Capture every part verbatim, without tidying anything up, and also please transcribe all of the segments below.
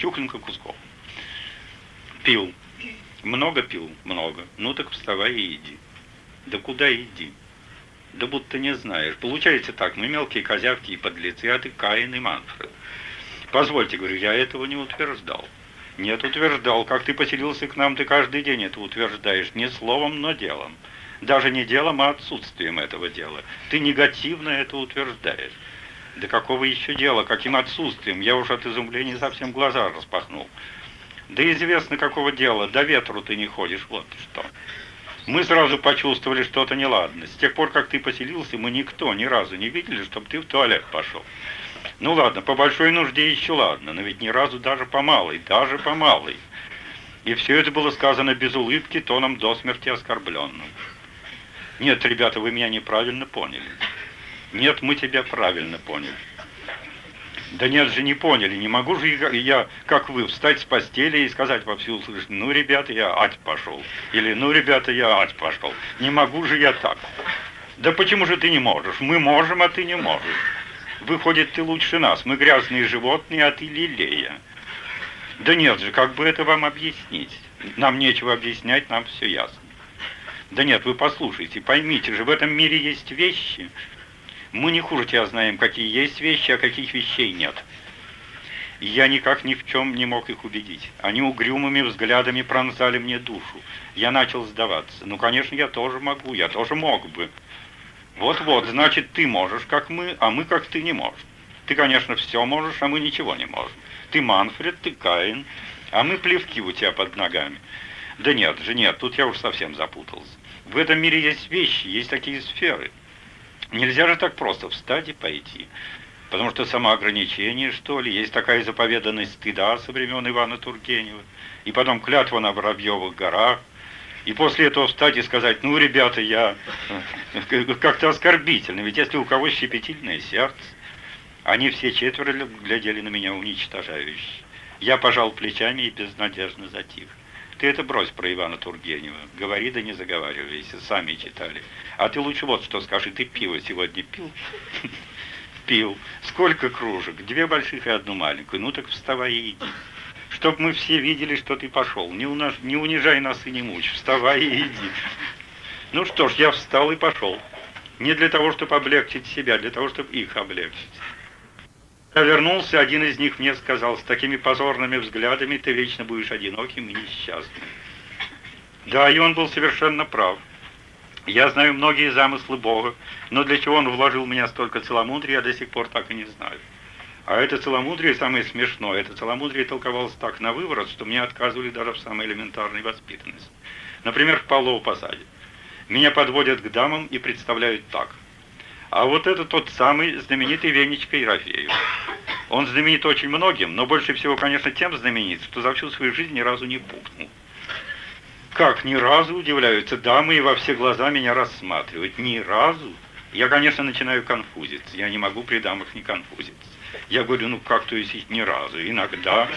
Тюхленко, Кусков. Пил. Много пил? Много. Ну так вставай и иди. Да куда иди? Да будто не знаешь. Получается так, мы мелкие козявки и подлецы, а ты Каин и Манфред. Позвольте, говорю, я этого не утверждал. Нет, утверждал. Как ты поселился к нам, ты каждый день это утверждаешь. Не словом, но делом. Даже не делом, а отсутствием этого дела. Ты негативно это утверждаешь. Да какого еще дела? Каким отсутствием? Я уж от изумления совсем глаза распахнул. Да известно, какого дела. До ветру ты не ходишь. Вот что. Мы сразу почувствовали что-то неладное. С тех пор, как ты поселился, мы никто ни разу не видели, чтобы ты в туалет пошел. Ну ладно, по большой нужде еще ладно, но ведь ни разу даже по малой, даже по малой. И все это было сказано без улыбки, тоном до смерти оскорбленным. Нет, ребята, вы меня неправильно поняли. Нет, мы тебя правильно поняли. Да нет же, не поняли, не могу же я, как вы, встать с постели и сказать во всеуслышание: ну, ребята, я ать пошел. Или ну, ребята, я ать пошел. Не могу же я так. Да почему же ты не можешь? Мы можем, а ты не можешь. Выходит, ты лучше нас. Мы грязные животные, а ты лилея. Да нет же, как бы это вам объяснить? Нам нечего объяснять, нам все ясно. Да нет, вы послушайте, поймите же, в этом мире есть вещи. Мы не хуже тебя знаем, какие есть вещи, а каких вещей нет. И я никак ни в чем не мог их убедить. Они угрюмыми взглядами пронзали мне душу. Я начал сдаваться. Ну, конечно, я тоже могу, я тоже мог бы. Вот-вот, значит, ты можешь, как мы, а мы, как ты, не можешь. Ты, конечно, все можешь, а мы ничего не можем. Ты Манфред, ты Каин, а мы плевки у тебя под ногами. Да нет же, нет, тут я уж совсем запутался. В этом мире есть вещи, есть такие сферы. Нельзя же так просто встать и пойти. Потому что самоограничение, что ли, есть такая заповеданность стыда со времен Ивана Тургенева, и потом клятва на Воробьевых горах, и после этого встать и сказать: ну, ребята, я как-то оскорбительно, ведь если у кого щепетильное сердце, они все четверо глядели на меня уничтожающе. Я пожал плечами и безнадежно затих. Ты это брось про Ивана Тургенева. Говори, да не заговаривайся, сами читали. А ты лучше вот что скажи, ты пиво сегодня пил? Пил. Сколько кружек? Две больших и одну маленькую. Ну так вставай и иди. Чтоб мы все видели, что ты пошел. Не, унаж... не унижай нас и не мучь. Вставай и иди. Ну что ж, я встал и пошел. Не для того, чтобы облегчить себя, для того, чтобы их облегчить. Я вернулся, один из них мне сказал: с такими позорными взглядами ты вечно будешь одиноким и несчастным. Да, и он был совершенно прав. Я знаю многие замыслы Бога, но для чего он вложил в меня столько целомудрия, я до сих пор так и не знаю. А это целомудрие самое смешное. Это целомудрие толковалось так на выворот, что мне отказывали даже в самой элементарной воспитанности. Например, в Павлово Посаде. Меня подводят к дамам и представляют так. А вот это тот самый знаменитый Венечка Ерофеев. Он знаменит очень многим, но больше всего, конечно, тем знаменит, что за всю свою жизнь ни разу не пукнул. Как, ни разу, удивляются дамы и во все глаза меня рассматривают. Ни разу? Я, конечно, начинаю конфузиться. Я не могу при дамах не конфузиться. Я говорю: ну как, то есть ни разу? Иногда.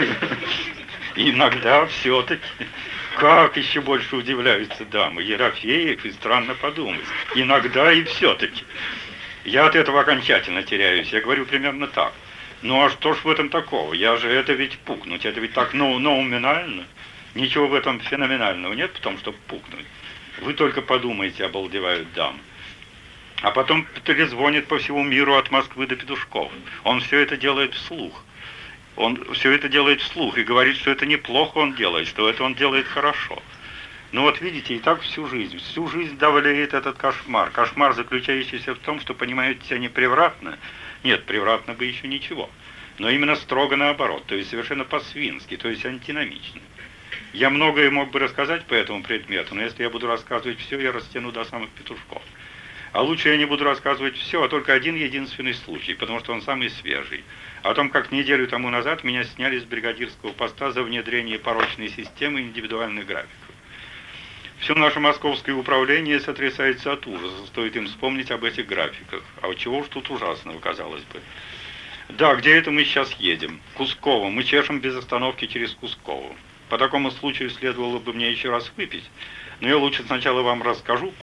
Иногда все-таки. Как еще больше удивляются дамы? Ерофеев, и странно подумать. Иногда и все-таки. Я от этого окончательно теряюсь. Я говорю примерно так. Ну а что ж в этом такого? Я же это ведь пукнуть. Это ведь так но, номинально. Ничего в этом феноменального нет в том, чтобы пукнуть. Вы только подумайте, обалдевают дамы. А потом трезвонит по всему миру от Москвы до Петушков. Он все это делает вслух. Он все это делает вслух и говорит, что это неплохо он делает, что это он делает хорошо. Ну вот видите, и так всю жизнь. Всю жизнь давлеет этот кошмар. Кошмар, заключающийся в том, что понимают себя не превратно. Нет, превратно бы еще ничего. Но именно строго наоборот, то есть совершенно по-свински, то есть антиномично. Я многое мог бы рассказать по этому предмету, но если я буду рассказывать все, я растяну до самых Петушков. А лучше я не буду рассказывать все, а только один единственный случай, потому что он самый свежий. О том, как неделю тому назад меня сняли с бригадирского поста за внедрение порочной системы индивидуальных графиков. Все наше московское управление сотрясается от ужаса, стоит им вспомнить об этих графиках. А чего уж тут ужасного, казалось бы. Да, где это мы сейчас едем? Кусково. Мы чешем без остановки через Кусково. По такому случаю следовало бы мне еще раз выпить, но я лучше сначала вам расскажу,